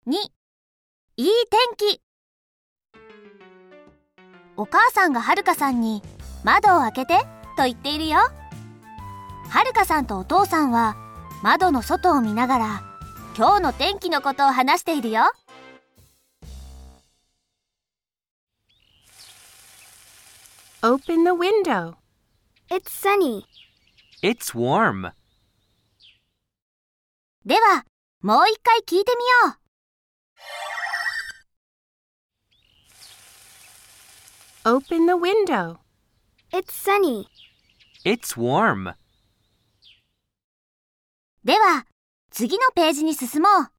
2、いい天気。お母さんがはるかさんに窓を開けてと言っているよ。はるかさんとお父さんは窓の外を見ながら今日の天気のことを話しているよ。 Open the window. It's sunny. It's warm. では、もう一回聞いてみよう。Open the window. It's sunny. It's warm. では、次のページに進もう。